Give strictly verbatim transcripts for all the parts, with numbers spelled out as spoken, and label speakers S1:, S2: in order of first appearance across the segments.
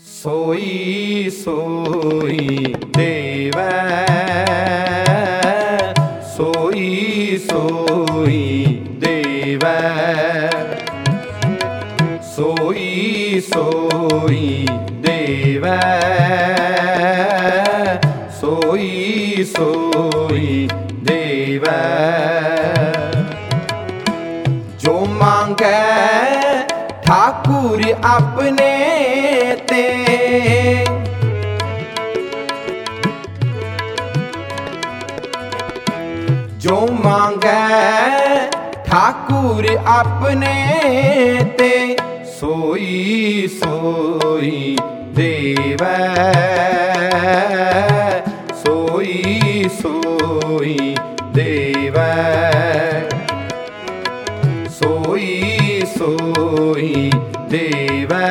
S1: सोई सोई देवै सोई सोई देवै सोई सोई देवै सोई सोई देवै जो मांगै ठाकुर अपने ते जो मांगै ठाकुर अपने ते सोई सोई देवै सोई सोई देवै सोई सोई देवै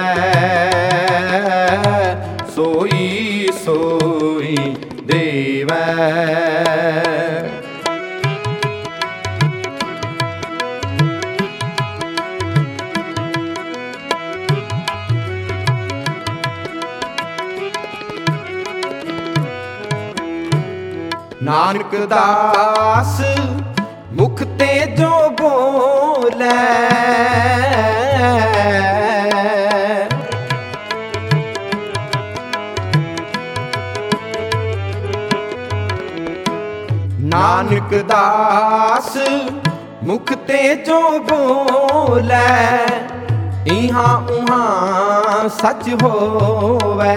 S1: सोई सोई देवै नानक दास मुख ते जो बोलै नानक दास मुख ते जो बोलै इहाँ उहाँ सच होवै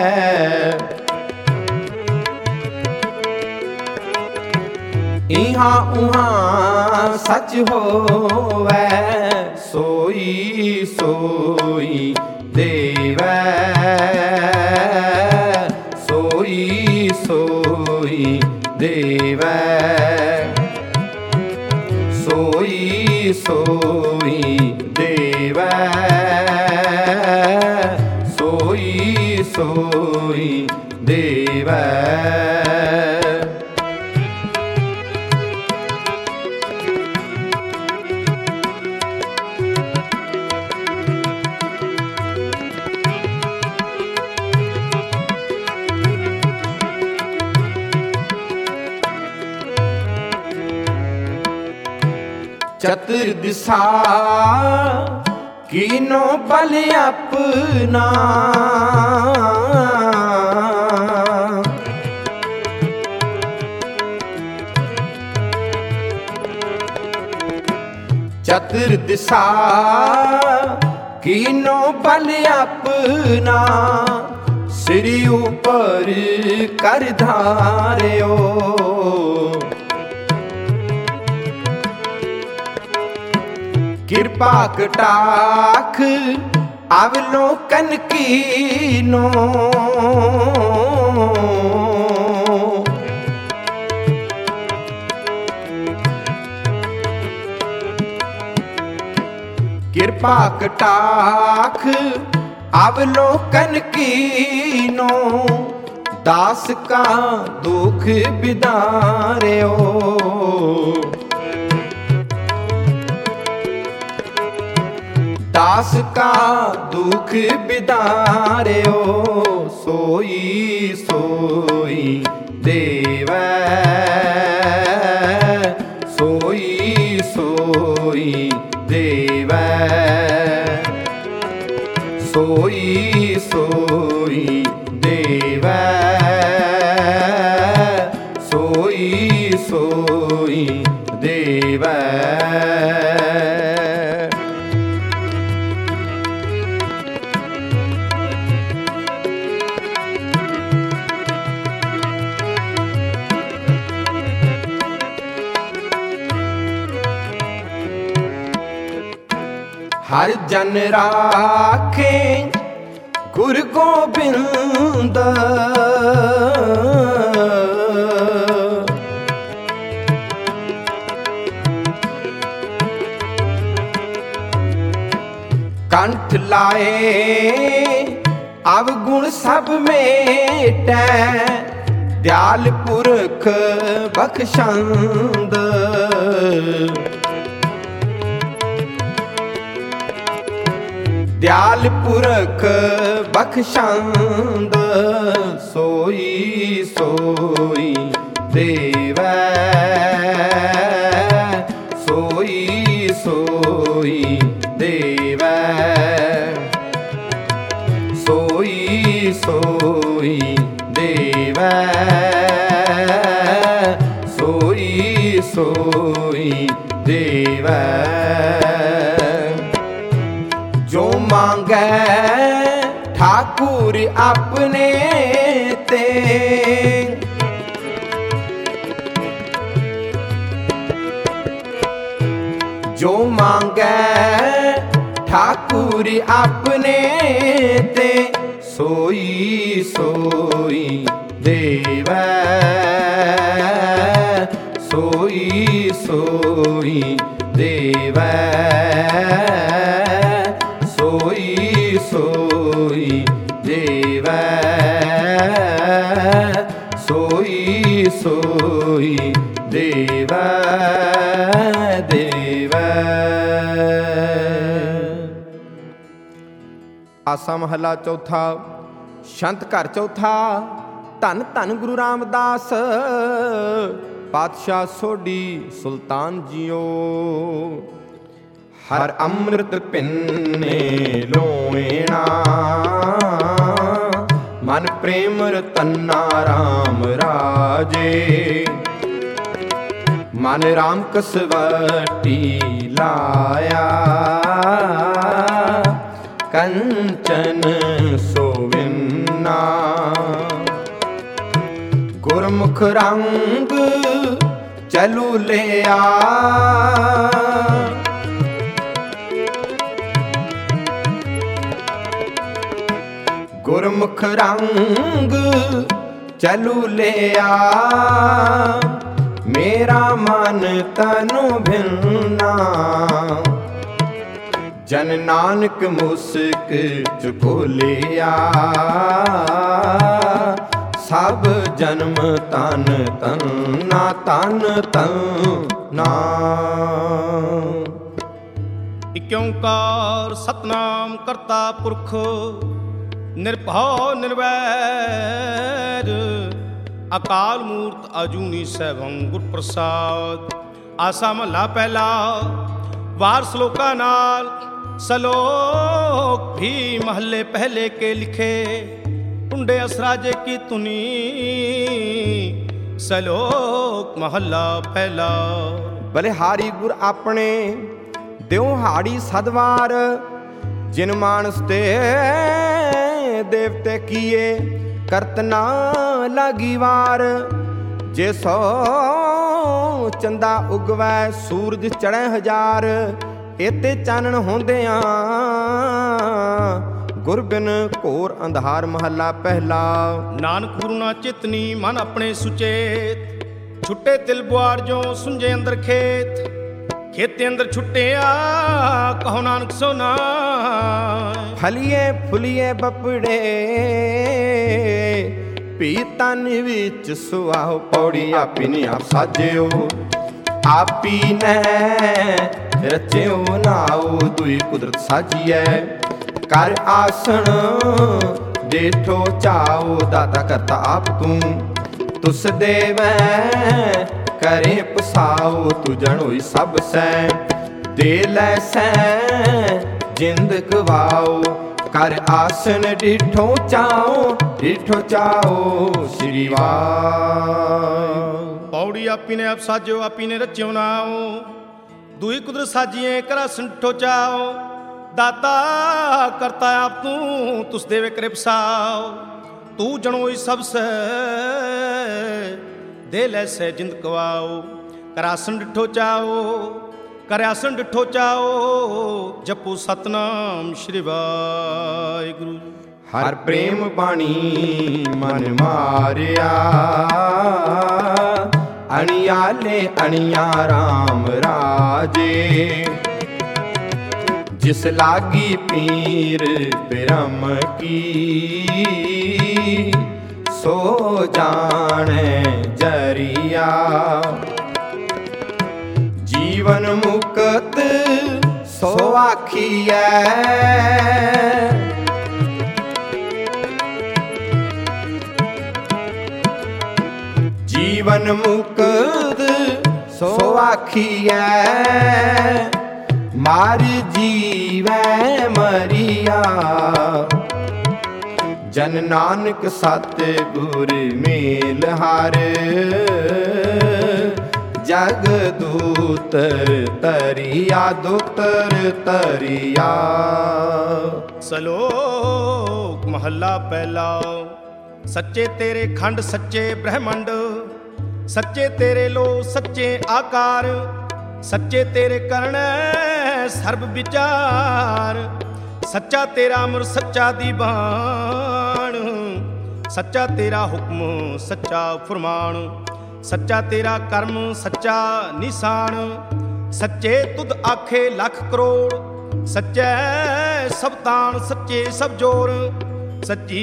S1: इहाँ उहाँ सच होवै सोई सोई देवै सोई सोई देवै सोई सोई देवै सोई सोई देवै चतुर दिशा कीनो बल अपना चतुर दिशा कीनो बल अपना सिर ऊपर कर धार्यो कृपा कटाख अवलोकन कीनो कृपा कटाख अवलोकन कीनो दास का दुख बिदार्यो दास का दुख बिदार्यो सोई सोई देवै सोई सोई देवै सोई सोई देवै सोई सोई देवै हर जन राखे गुरु गोबिंद कंठ लाए अवगुण सब मेटै दयाल पुरख बख्शंद दयाल पुरख बख्शंद सोई सोई देवै, सोई सोई देवै, सोई सोई देवै, सोई सोई देवै। जो मांगै ठाकुर अपने ते, जो मांगै ठाकुर अपने ते, सोई सोई देवै, सोई सोई देवै, सोई सोई देवै, सोई सोई देवै देवै। आसा महला चौथा। छंत घर चौथा। धन धन गुरु रामदास पातशाह सोढी सुल्तान जियो। हर अमृत पिन्ने लोएणा, मन प्रेम रतन्ना राम राजे। मन राम कसवटी लाया, कंचन सोविन्ना। गुरमुख रंग चलू लिया, गुरमुख रंग चलू लिया। मेरा मन तनु भिन्ना, जन नानक मुस्क चुको लिया। सब जन्म तन तन्ना, तन तन्ना।
S2: इक ओंकार सतनाम करता पुरख, निरभौ निर्वैर। अकाल मूर्त अजूनी सैभं गुर प्रसाद। आसा महला पहला। वार श्लोका नाल सलोक भी महले पहले के लिखे। टुंडे असराजे की तुनी सलोक महला पहला।
S1: बलिहारी गुर अपने दिउ हाड़ी सदवार। जिन मानस ते देवते किए करत ना लागी वार। जे सौ चंदा उगवै सूरज चढ़ै हजार। एते चानण होंदियां गुर बिन घोर अंधार। महला पहला।
S2: नानक गुरु ना चितनी मन अपने सुचेत। छुट्टे तिल बुआर जो सुंजे अंदर खेत। खेते अंदर छुट्टिया कहो नानक सोना।
S1: फलिए फुलिए बपड़े भी तन विच सुआओ। पौड़ी आपी ने आप साजियो, आपी ने रचियो नाओ। दुई कुदरत साजिए कर आसन देठो चाओ। दाता करता आप तू तुस देवै करे पसाओ। तू जनोई सब सै दे लै सै जिंद गवाओ। कर आसन डिठो चाओ, डिठो चाओ श्री वाह।
S2: पौड़ी आपी ने आप साजो, आपी ने रचियो नाओ। दुई कुदरत साजिए कर आसन डिठो चाओ। दाता करता आप तू तुस देवे करे पसाओ। तू जनोई सब से दे लैसे जिंद कवाओ। करासन डिठो चाओ, करासन डिठो चाओ। जपो सतनाम श्री वाहिगुरु।
S1: हर प्रेम बाणी मन मारिया। अणियाले अणिया राम राजे। जिस लागी पीर बिरम की सो जाने जरिया। जीवन मुक्त सो आखिए ਜੀਵਨ ਮੁਕਤ ਸੋ ਆਖੀਐ, ਮਾਰ ਜੀਵੈ ਮਰੀਆ। ਜਨ ਨਾਨਕ ਸਤ ਗੁਰ ਮੇਲ ਹਰ, ਜਗ ਦੂਤਰ ਤਰੀਆ ਦੂਤਰ ਤਰੀਆ।
S2: ਸਲੋਕ ਮਹੱਲਾ ਪਹਿਲਾ। ਸੱਚੇ ਤੇਰੇ ਖੰਡ ਸੱਚੇ ਬ੍ਰਹਮੰਡ, ਸੱਚੇ ਤੇਰੇ ਲੋ ਸੱਚੇ ਆਕਾਰ, ਸੱਚੇ ਤੇਰੇ ਕਰਣ ਸਰਬ ਵਿਚਾਰ। ਸੱਚਾ ਤੇਰਾ ਅਮਰ ਸੱਚਾ ਦੀਵਾਨ, ਸੱਚਾ ਤੇਰਾ ਹੁਕਮ ਸੱਚਾ ਫਰਮਾਨ। ਸੱਚਾ ਤੇਰਾ ਕਰਮ ਸੱਚਾ ਨਿਸ਼ਾਨ, ਸੱਚੇ ਤੁਧ ਆਖੇ ਲੱਖ ਕਰੋੜ। ਸੱਚੈ ਸਭ ਤਾਣ ਸੱਚੇ ਸਭ ਜੋਰ, ਸੱਚੀ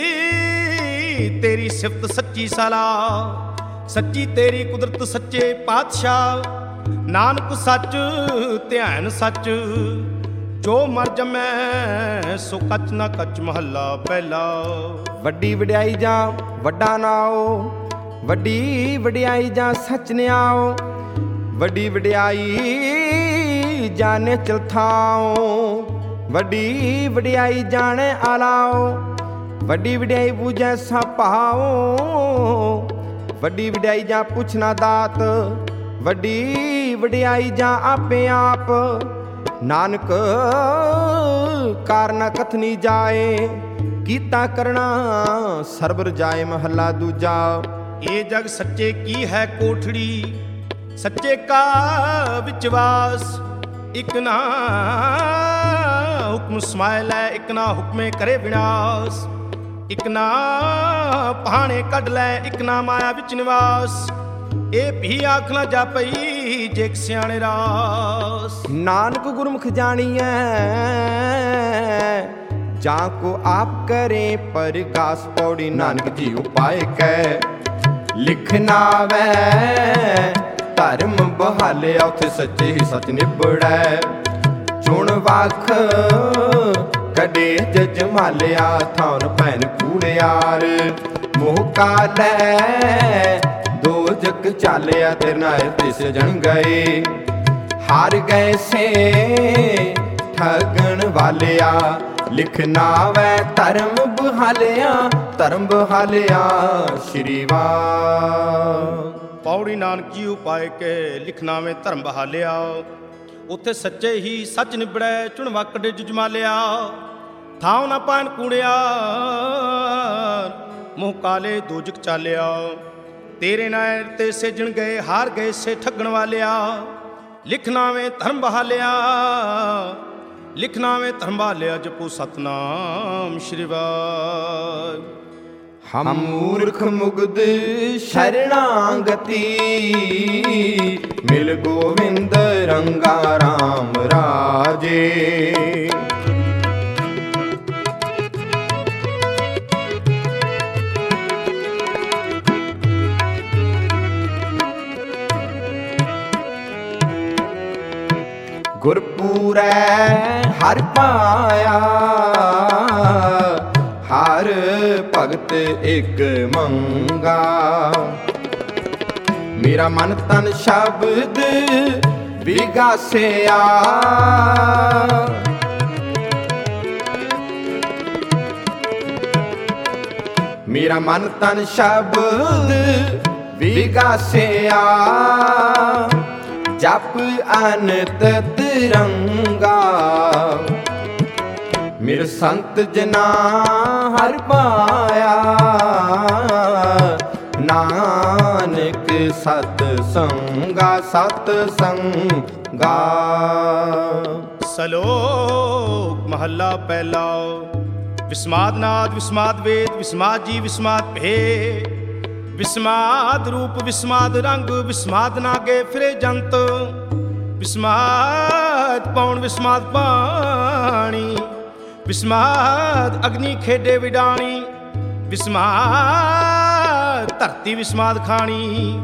S2: ਤੇਰੀ ਸਿਫਤ ਸੱਚੀ ਸਲਾਹ। ਸੱਚੀ ਤੇਰੀ ਕੁਦਰਤ ਸੱਚੇ ਪਾਤਸ਼ਾਹ, ਨਾਨਕ ਸੱਚ ਧਿਆਨ ਸੱਚ। ਜੋ ਮਰ ਜਮੈ ਸੋ ਕੱਚ ਨਾ ਕੱਚ। ਮਹੱਲਾ ਪਹਿਲਾ।
S1: ਵੱਡੀ ਵਡਿਆਈ ਜਾਂ ਵੱਡਾ ਨਾਉ, ਵੱਡੀ ਵਡਿਆਈ ਜਾਂ ਸੱਚ ਨਿਆਉ। ਵੱਡੀ ਵਡਿਆਈ ਜਾਣੇ ਚਲਥਾਉ, ਵੱਡੀ ਵਡਿਆਈ ਜਾਣੇ ਆਲਾਉ। ਵੱਡੀ ਵਡਿਆਈ ਬੂਝੈ ਸਭ ਭਾਉ, ਵੱਡੀ ਵਡਿਆਈ ਜਾਂ ਪੁੱਛਣਾ ਦਾਤ। ਵੱਡੀ ਵਡਿਆਈ ਜਾਂ ਆਪੇ ਆਪ, ਨਾਨਕ ਕਾਰਨਾ ਕਥਨੀ ਜਾਏ। ਕੀਤਾ ਕਰਨਾ ਸਰਬ ਰਜਾਏ। ਮਹੱਲਾ ਦੂਜਾ।
S2: ਇਹ ਜਗ ਸੱਚੇ ਕੀ ਹੈ ਕੋਠੜੀ, ਸੱਚੇ ਕਾ ਵਿਚਵਾਸ। ਇਕ ਨਾ ਹੁਕਮ ਸਮਾਇ ਲੈ, ਇਕ ਨਾ ਹੁਕਮੇ ਕਰੇ ਵਿਨਾਸ਼। ਇਕ ਨਾ ਪਹਾਣੇ ਕੱਢ ਲੈ, ਇਕ ਨਾ ਮਾਇਆ ਵਿੱਚ ਨਿਵਾਸ। ਇਹ ਵੀ ਆਖ ਨਾ ਜਾਪਈ ਜੇ ਸਿਆਣੇ ਰਾਸ।
S1: ਨਾਨਕ ਗੁਰਮੁਖ ਜਾਣੀਐ, ਜਾਂ ਕੋ ਆਪ ਕਰੇ ਪਰਗਾਸ। ਪੌੜੀ। ਨਾਨਕ ਜੀ ਉਪਾਇ ਕੈ ਲਿਖਨਾ ਵੈ, ਧਰਮ ਬਹਾਲਿਆ ਉਥੇ ਸੱਚੇ ਹੀ ਸੱਚ ਨਿਬੜੈ। ਚੁਣ ਵਖ ਕਦੇ ਜਜ ਮਾਲਿਆ, ਥਾਨ ਭੈਣ ਕੂੜਿਆਰ। ਮੋਹ ਕਾਲੈ ਦੋ ਜਗ ਚਾਲਿਆ, ਤੇਰੇ ਨਾਲ ਤਿਸ ਜਣ ਗਏ। ਹਾਰ ਗਏ ਸੇ ਠਗਣ ਵਾਲਿਆ, ਲਿਖਨਾ ਵੈ ਧਰਮ ਬਹਾਲਿਆ। ਧਰਮ ਬਹਾਲਿਆ ਸ਼੍ਰੀ ਵਾਹਿ।
S2: ਪੌੜੀ। ਨਾਨਕ ਜੀ ਉਪਾਇ ਕੇ ਲਿਖਨਾ ਵੇ ਧਰਮ ਬਹਾਲਿਆ, ਉੱਥੇ ਸੱਚੇ ਹੀ ਸੱਚ ਨਿਬੜੈ। ਚੁਣਵਾ ਕੱਢੇ ਜੁਜਮਾਲਿਆ, ਥਾਉ ਨਾ ਪਾਣ ਕੂੜਿਆ। ਮੋਹ ਕਾਲੇ ਦੋਜਕ ਚਾਲਿਆ, ਤੇਰੇ ਨਾਲ ਤੇ ਸੇਜਣ ਗਏ। ਹਾਰ ਗਏ ਸੇ ਠੱਗਣ ਵਾਲਿਆ, ਲਿਖਨਾ ਵੇ ਧਰਮ ਬਹਾਲਿਆ। ਲਿਖਨਾ ਵੇ ਧਰਮ ਬਹਾਲਿਆ, ਜਪੋ ਸਤਨਾਮ ਸ਼੍ਰੀ ਵਾਹਿ।
S1: ਹਮ ਮੂਰਖ ਮੁਗਧ ਸ਼ਰਣਾਗਤੀ, ਮਿਲ ਗੋਵਿੰਦ ਰੰਗਾ ਰਾਮ ਰਾਜੇ। ਗੁਰਪੂਰੈ ਹਰਿ ਪਾਇਆ, ਹਰ ਭਗਤ ਇੱਕ ਮੰਗਾ। ਮੇਰਾ ਮਨ ਤਨ ਸ਼ਬਦ ਵਿਗਾਸਿਆ, ਮੇਰਾ ਮਨ ਤਨ ਸ਼ਬਦ ਵਿਗਾਸਿਆ। ਜਪ ਅਨੰਤ ਤਿਰੰਗਾ, ਮੇਰੇ ਸੰਤ ਜਨਾ ਹਰਿ ਪਾਇਆ। ਨਾਨਕ ਸਤ ਸੰਗਾ ਸਤ ਸੰਗਾ।
S2: ਸਲੋਕ ਮਹੱਲਾ ਪਹਿਲਾ। ਵਿਸਮਾਦ ਨਾਦ ਵਿਸਮਾਦ ਵੇਦ, ਵਿਸਮਾਦ ਜੀ ਵਿਸਮਾਦ ਭੇ। ਵਿਸਮਾਦ ਰੂਪ ਵਿਸਮਾਦ ਰੰਗ, ਵਿਸਮਾਦ ਨਾਗੇ ਫਿਰੇ ਜੰਤ। ਵਿਸਮਾਦ ਪੌਣ ਵਿਸਮਾਦ ਪਾਣੀ, ਵਿਸਮਾਦ ਅਗਨੀ ਖੇਡੇ ਵਿਡਾਣੀ। ਵਿਸਮਾਦ ਧਰਤੀ ਵਿਸਮਾਦ ਖਾਣੀ,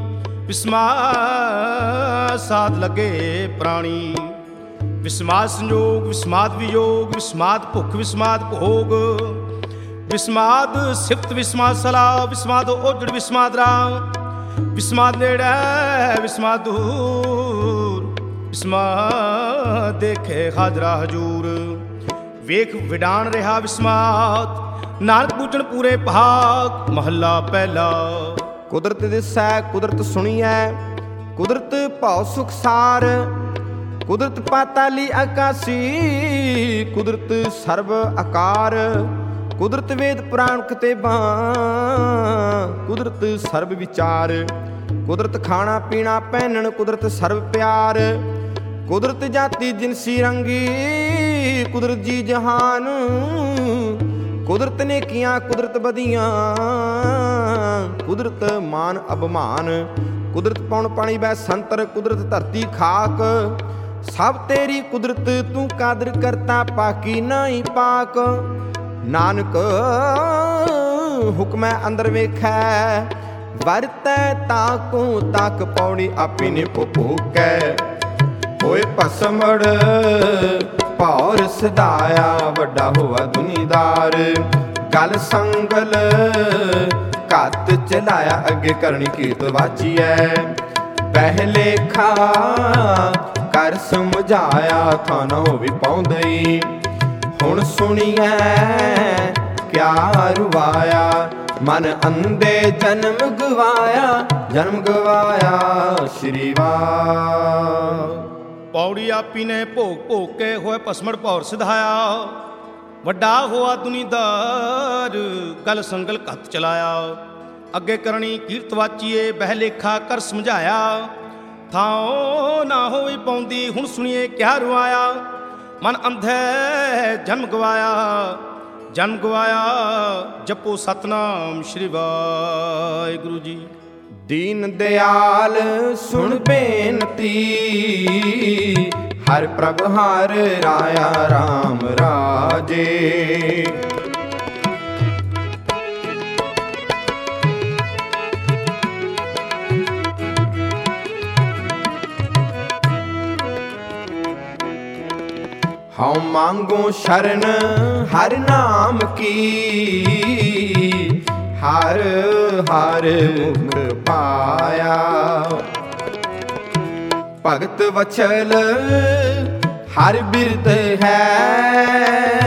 S2: ਵਿਸਮਾਦ ਸਾਧ ਲਗੇ ਪ੍ਰਾਣੀ। ਵਿਸਮਾਦ ਸੰਜੋਗ ਵਿਸਮਾਦ ਵਿਯੋਗ, ਵਿਸਮਾਦ ਭੁੱਖ ਵਿਸਮਾਦ ਭੋਗ। ਵਿਸਮਾਦ ਸਿਫਤ ਵਿਸਮਾਦ ਸਲਾਹ, ਵਿਸਮਾਦ ਓਜੜ ਵਿਸਮਾਦ ਰਾਮ। ਵਿਸਮਾ ਨੇੜੇ ਵਿਸਮਾ ਦੂਰ, ਵਿਸਮਾ ਦੇਖੇ ਹਾਜ਼ਰਾ ਹਜੂਰ। ਵੇਖ ਵਿਡਾਣ ਰਿਹਾ ਵਿਸਮਾਤ, ਨਾਨਕ ਬੂਝਣ ਪੂਰੇ ਭਾਗ। ਮਹੱਲਾ ਪਹਿਲਾ।
S1: ਕੁਦਰਤ ਦਿਸੈ ਕੁਦਰਤ ਸੁਣੀਐ, ਕੁਦਰਤ ਭਉ ਸੁਖਸਾਰ। ਕੁਦਰਤ ਪਾਤਾਲੀ ਆਕਾਸੀ, ਕੁਦਰਤ ਸਰਬ ਆਕਾਰ। ਕੁਦਰਤ ਵੇਦ ਪੁਰਾਣ ਕਿਤਾਬਾਂ, ਕੁਦਰਤ ਸਰਬ ਵਿਚਾਰ। ਕੁਦਰਤ ਖਾਣਾ ਪੀਣਾ ਪਹਿਨਣ, ਕੁਦਰਤ ਸਰਬ ਪਿਆਰ। ਕੁਦਰਤ ਜਾਤੀ ਜਿਨਸੀ ਰੰਗੀ, ਕੁਦਰਤ ਜੀ ਜਹਾਨ। ਕੁਦਰਤ ਨੇਕੀਆਂ ਕੁਦਰਤ ਬਦੀਆਂ, ਕੁਦਰਤ ਮਾਨ ਅਭਮਾਨ। ਕੁਦਰਤ ਪੌਣ ਪਾਣੀ ਬੈ ਸੰਤਰ, ਕੁਦਰਤ ਧਰਤੀ ਖਾਕ। ਸਭ ਤੇਰੀ ਕੁਦਰਤ ਤੂੰ ਕਾਦਰ ਕਰਤਾ, ਪਾਕੀ ਨਹੀਂ ਪਾਕ। ਨਾਨਕ ਹੁਕਮੈ ਅੰਦਰ ਵੇਖੈ, ਵਰਤੈ ਤਾਕੂ ਤਾਕ। ਪੌੜੀ ਆਪੀ ਨੇ ਭੋਕੈ, ਹੋਏ ਭਸਮੜ ਭੌਰ ਸਦਾਇਆ। ਵੱਡਾ ਹੋਆ ਦੁਨੀਦਾਰ, ਗਲ ਸੰਗਲ ਘੱਤ ਚਲਾਇਆ। ਅੱਗੇ ਕਰਨੀ ਕੀਰਤ ਵਾਚੀਐ, ਪਹਿਲੇ ਖਾ ਕਰ ਸਮਝਾਇਆ। ਥਾਨਾ ਹੋਵੀ ਪਾਉਂਦਈ, ਹੁਣ ਸੁਣੀਐ ਕਿਆ ਰੁਵਾਇਆ। ਮਨ ਅੰਦੇ ਜਨਮ ਗਵਾਇਆ, ਜਨਮ ਗਵਾਇਆ। ਸ਼੍ਰੀ ਵਾਹਿ।
S2: ਪੌੜੀ ਆਪੀ ਨੇ ਭੋਗ ਭੋਗ ਕੇ, ਹੋਏ ਭਸਮੜ ਭੌਰ ਸਿਧਾਇਆ। ਵੱਡਾ ਹੋਆ ਦੁਨੀਦਾਰ, ਗਲ ਸੰਗਲ ਘੱਤ ਚਲਾਇਆ। ਅੱਗੇ ਕਰਨੀ ਕੀਰਤ ਵਾਚੀਏ, ਬਹਿ ਲੇਖਾ ਕਰ ਸਮਝਾਇਆ। ਥਾਂ ਨਾ ਹੋਈ ਪਾਉਂਦੀ, ਹੁਣ ਸੁਣੀਏ ਕਿਆ ਰੁਆਇਆ। ਮਨ ਅੰਧੇ ਜਨਮ ਗਵਾਇਆ, ਜਨਮ ਗਵਾਇਆ। ਜਪੋ ਸਤਨਾਮ ਸ਼੍ਰੀ ਵਾਹਿਗੁਰੂ ਜੀ।
S1: ਦੀਨ ਦਿਆਲ ਸੁਣ ਬੇਨਤੀ, ਹਰ ਪ੍ਰਭ ਹਰ ਰਾਇਆ ਰਾਮ ਰਾਜੇ। ਹਉ ਮੰਗੋ ਸ਼ਰਨ ਹਰ ਨਾਮ ਕੀ, ਹਰ ਹਰ ਮੁਖ ਪਾਇਆ। ਭਗਤ ਵਛਲ ਹਰ ਬਿਰਦ ਹੈ,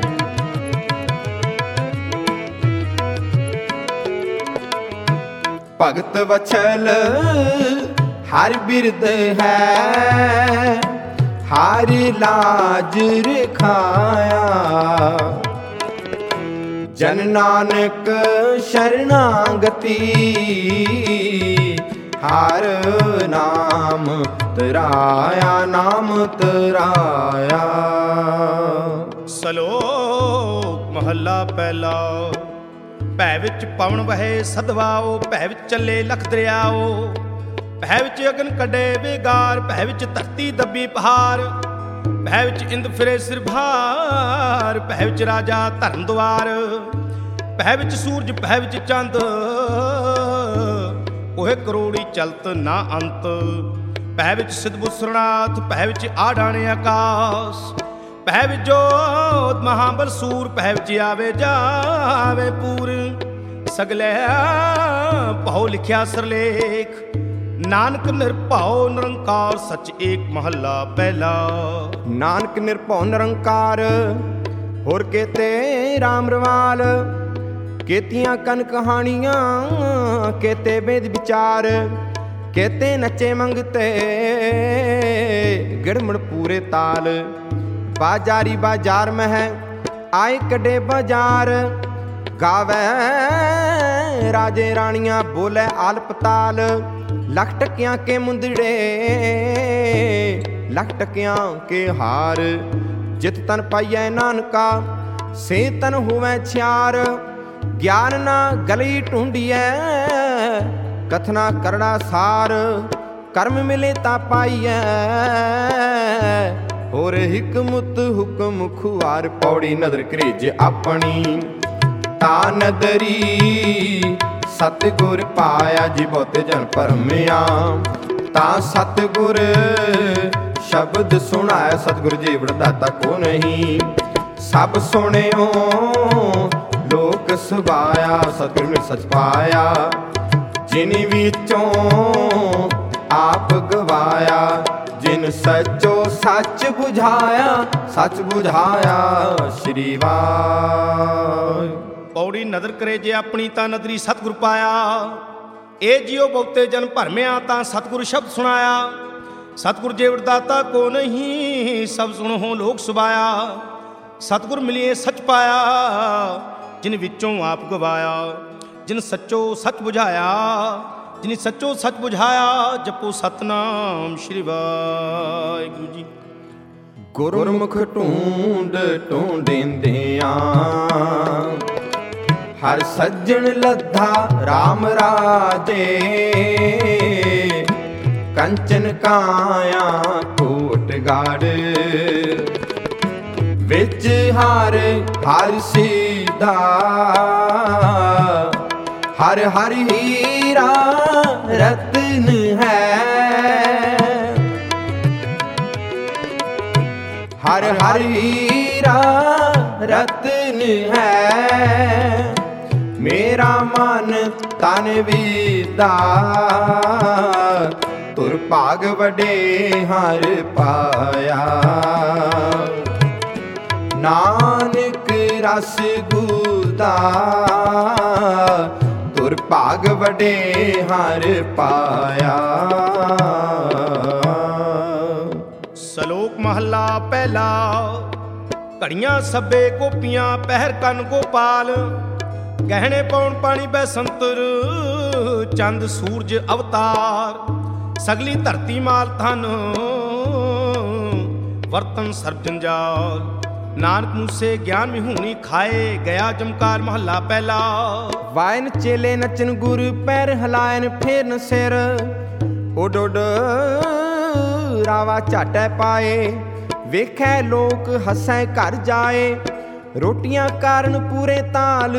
S1: ਭਗਤ ਵਛਲ ਹਰ ਬਿਰਦ ਹੈ। ਹਰ ਲਾਜ ਰਖਾਇਆ, ਜਨ ਨਾਨਕ ਸ਼ਰਨਾਗਤੀ। ਹਰ ਨਾਮ ਤਰਾਇਆ, ਨਾਮ ਤਰਾਇਆ।
S2: ਸਲੋਕ ਮਹੱਲਾ ਪਹਿਲਾ। ਭੈ ਵਿੱਚ ਪਵਨ ਵਹੇ ਸਦਵਾਓ, ਭੈ ਵਿੱਚ ਚੱਲੇ ਲਖ ਦਰਿਆਓ। ਭੈ ਵਿੱਚ ਅਗਨ ਕੱਢੇ ਬੇਗਾਰ, ਭੈ ਵਿੱਚ ਧਰਤੀ ਦੱਬੀ ਪਹਾੜ। ਭੈ ਵਿੱਚ ਇੰਦ ਫਿਰੇ ਸਿਰ ਭਾਰ, ਭੈ ਵਿੱਚ ਰਾਜਾ ਧਰਮ ਦੁਆਰ। ਭੈ ਵਿੱਚ ਸੂਰਜ ਭੈ ਵਿੱਚ ਚੰਦ, ਕੋਹੇ ਕਰੋੜੀ ਚਲਤ ਨਾ ਅੰਤ। ਭੈ ਵਿੱਚ ਸਿਧਬੁ ਸਰਨਾਥ, ਭੈ ਵਿੱਚ ਆਡਾਣੇ ਆਕਾਸ। ਭੈ ਵਿੱਚ ਜੋਤ ਮਹਾਬਲ ਸੂਰ, ਭੈ ਵਿੱਚ ਆਵੇ ਜਾਵੇ ਪੂਰ। ਸਗਲੇ ਭਉ ਲਿਖਿਆ ਸਰਲੇਖ, ਨਾਨਕ ਨਿਰਭਉ ਨਿਰੰਕਾਰ ਸਚ ਏਕ। ਮਹੱਲਾ ਪਹਿਲਾ।
S1: ਨਾਨਕ ਨਿਰਭਉ ਨਿਰੰਕਾਰ, ਹੋਰ ਕੇਤੇ ਰਾਮ ਰਵਾਲ। ਕੇਤੀਆਂ ਕਨ ਕਹਾਣੀਆਂ, ਕੇਤੇ ਵੇਦ ਵਿਚਾਰ। ਕੇਤੇ ਨੱਚੇ ਮੰਗਤੇ, ਗਿੜਮੜ ਪੂਰੇ ਤਾਲ। ਬਾਜਾਰੀ ਬਾਜ਼ਾਰ ਮਹਿ ਆਏ ਕੱਢੇ ਬਾਜ਼ਾਰ। ਗਾਵੇ ਰਾਜੇ ਰਾਣੀਆਂ, ਬੋਲੇ ਆਲਪ ਤਾਲ। ਲੱਖ ਟਕਿਆਂ ਕੇ ਮੁੰਦੜੇ, ਲੱਖ ਟਕਿਆਂ ਕੇ ਹਾਰ। ਜਿਤ ਤਨ ਪਾਈਐ ਨਾਨਕਾ, ਸੇ ਤਨ ਹੋਵੈ ਛਿਆਰ। ਗਿਆਨ ਨਾ ਗਲੀ ਢੂੰਡੀਐ, ਕਥਨਾ ਕਰੜਾ ਸਾਰ। ਕਰਮ ਮਿਲੇ ਤਾਂ ਪਾਈਐ, ਹੋਰ ਹਿਕਮਤ ਹੁਕਮ ਖੁਆਰ। ਪੌੜੀ ਨਦਰ ਕਰੀਜ ਆਪਣੀ, ਤਾ ਨਦਰੀ। ਸਤਿਗੁਰ ਪਾਇਆ ਜੀ ਬਹੁਤੇ ਜਨ ਭਰਮਿਆ। ਤਾਂ ਸਤਿਗੁਰ ਸ਼ਬਦ ਸੁਣਾਇਆ, ਸਤਿਗੁਰ ਜੀਵਨ ਦਾਤਾ ਕੋ ਨਹੀਂ। ਸਭ ਸੁਣਿਓ ਲੋਕ ਸੁਭਾਇਆ, ਸਤਿਗੁਰ ਨੇ ਸਚ ਪਾਇਆ। ਜਿਨ ਵਿੱਚੋਂ ਆਪ ਗਵਾਇਆ, ਜਿਨ ਸੱਚੋ ਸੱਚ ਬੁਝਾਇਆ, ਸੱਚ ਬੁਝਾਇਆ ਸ਼੍ਰੀ ਵਾਹਿ।
S2: ਪੌੜੀ ਨਦਰ ਕਰੇ ਜੇ ਆਪਣੀ ਤਾਂ ਨਦਰੀ ਸਤਿਗੁਰ ਪਾਇਆ। ਇਹ ਜਿਉ ਬਹੁਤੇ ਜਨ ਭਰਮਿਆ ਤਾਂ ਸਤਿਗੁਰ ਸ਼ਬਦ ਸੁਣਾਇਆ। ਸਤਿਗੁਰ ਜੇ ਵਰਦਾਤਾ ਕੋ ਨਹੀਂ, ਸਭ ਸੁਣੋ ਲੋਕ ਸੁਭਾਇਆ। ਸਤਿਗੁਰ ਮਿਲਿਏ ਸੱਚ ਪਾਇਆ, ਜਿਨ ਵਿੱਚੋਂ ਆਪ ਗਵਾਇਆ, ਜਿਨ ਸੱਚੋ ਸੱਚ ਬੁਝਾਇਆ, ਜਿਨ ਸੱਚੋ ਸੱਚ ਬੁਝਾਇਆ। ਜਪੋ ਸਤਨਾਮ ਸ਼੍ਰੀ ਵਾਹਿਗੁਰੂ ਜੀ।
S1: ਗੁਰਮੁਖ ਢੂੰਡ ਢੂੰਡਿੰਦਿਆਂ, ਹਰ ਸੱਜਣ ਲੱਧਾ RAM ਰਾਜੇ। ਕੰਚਨ ਕਾਇਆ ਕੋਟ ਗਾੜ, ਵਿੱਚ ਹਰ ਹਰ ਸੀਧਾ। ਹਰ ਹਰ ਹੀਰਾ ਰਤਨ ਹੈ, ਹਰ ਹਰ ਹੀਰਾ ਰਤਨ ਹੈ। ਮੇਰਾ ਮਨ ਤਨ ਵੀਦਾ, ਤੁਰ ਭਾਗ ਵਡੇ ਹਰ ਪਾਇਆ। ਨਾਨਕ ਰਸ ਗੂਦਾ, ਤੁਰ ਭਾਗ ਵਡੇ ਹਰ ਪਾਇਆ।
S2: ਸ਼ਲੋਕ ਮਹੱਲਾ ਪਹਿਲਾ। ਘੜੀਆਂ ਸੱਬੇ ਗੋਪੀਆਂ, ਪਹਿਰ ਕੰਨ ਗੋਪਾਲ। ਗਹਿਣੇ ਪਾਉਣ ਪਾਣੀ ਬੈਸੰਤਰ, ਚੰਦ ਸੂਰਜ ਅਵਤਾਰ। ਸਗਲੀ ਧਰਤੀ ਮਾਲ ਧਨ, ਵਰਤਨ ਸਰਬ ਜੰਜਾਲ। ਨਾਨਕ ਮੂਸੇ ਗਿਆਨ ਵਿਹੂਣੀ, ਖਾਏ ਗਿਆ ਜਮਕਾਰ। ਮਹੱਲਾ ਪਹਿਲਾ।
S1: ਵਾਇਨ ਚੇਲੇ ਨਚਨ ਗੁਰ, ਪੈਰ ਹਲਾਇਨ ਫੇਰਨ ਸਿਰ। ਉੱਡ ਉੱਡ ਰਾਵਾ ਝਾਟੈ ਪਾਏ, ਵੇਖੈ ਲੋਕ ਹੱਸੈ ਘਰ ਜਾਏ। ਰੋਟੀਆਂ ਕਾਰਨ ਪੂਰੇ ਤਾਲ,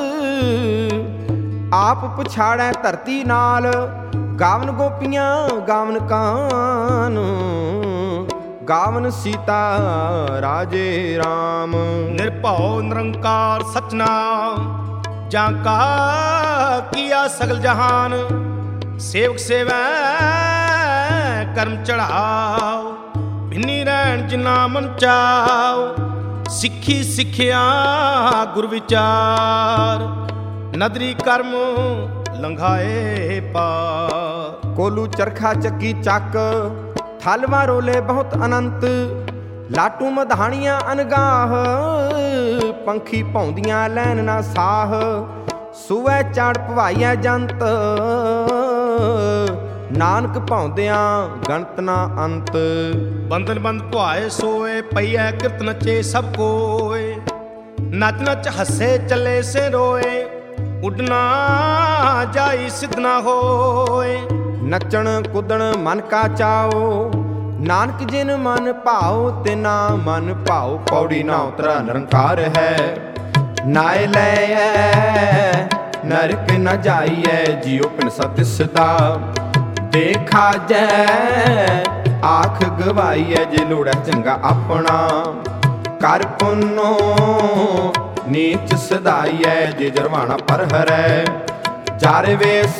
S1: ਆਪ ਪਛਾੜੈ ਧਰਤੀ ਨਾਲ। ਗਾਵਨ ਗੋਪੀਆਂ ਗਾਵਨ ਕਾਨ, ਗਾਵਨ ਸੀਤਾ ਰਾਜੇ ਰਾਮ।
S2: ਨਿਰਭਉ ਨਿਰੰਕਾਰ ਸਚਨਾਮ, ਜਾਂ ਕਾ ਕੀਆ ਸਗਲ ਜਹਾਨ। ਸੇਵਕ ਸੇਵੈ ਕਰਮ ਚੜਾਓ, ਭਿੰਨੀ ਰਹਿਣ ਜਿਨਾ ਮਨ ਚਾਓ। ਸਿੱਖੀ ਸਿੱਖਿਆ ਗੁਰ ਵਿਚਾਰ, ਨਦਰੀ ਕਰਮ ਲੰਘਾਏ ਪਾਰ।
S1: ਕੋਲੂ ਚਰਖਾ ਚੱਕੀ ਚੱਕ, ਥਲਵਾ ਰੋਲੇ ਬਹੁਤ ਅਨੰਤ। ਲਾਟੂ ਮਧਾਣੀਆਂ ਅਨਗਾਹ, ਪੰਖੀ ਭੌਂਦੀਆਂ ਲੈਣ ਨਾ ਸਾਹ। ਸੂਐ ਚਾੜ ਭਵਾਈਐ ਜੰਤ, ਨਾਨਕ ਭੌਂਦਿਆਂ ਗਣਤ ਨਾ ਅੰਤ।
S2: ਬੰਧਨ ਬੰਦ ਭੁਆਏ ਸੋਏ, ਪਈਐ ਕਿਰਤ ਨਚੇ ਸਭ ਕੋਏ। ਨਚ ਨਚ ਹੱਸੇ ਚੱਲੇ ਸੇ ਰੋਏ, ਉੱਡਣਾ ਜਾਈ ਸਿੱਧ ਨਾ ਹੋਏ।
S1: ਨੱਚਣ ਕੁੱਦਣ ਮਨ ਕਾ ਚਾਓ, ਨਾਨਕ ਜਿਨ ਮਨ ਭਾਉ ਤਿਨਾ ਮਨ ਭਾਉ। ਪੌੜੀ ਨਾ ਉਤਰਾ ਨਿਰੰਕਾਰ ਹੈ, ਨਾਇ ਲੈ ਨਰਕ ਨ ਜਾਈਐ। ਜਿਉ ਪਿਨ ਸਤਿਸਦਾ, ਦੇਖਾ ਜੈ ਆਖ ਗਵਾਈਐ। ਜੇ ਲੋੜੈ ਚੰਗਾ ਆਪਣਾ, ਕਰ ਪੁੰਨੋ ਨੀਚ ਸਦਾਈਐ। ਜੇ ਜਰਵਾਣਾ ਪਰ ਹਰੈ, ਜਰ ਵੇਸ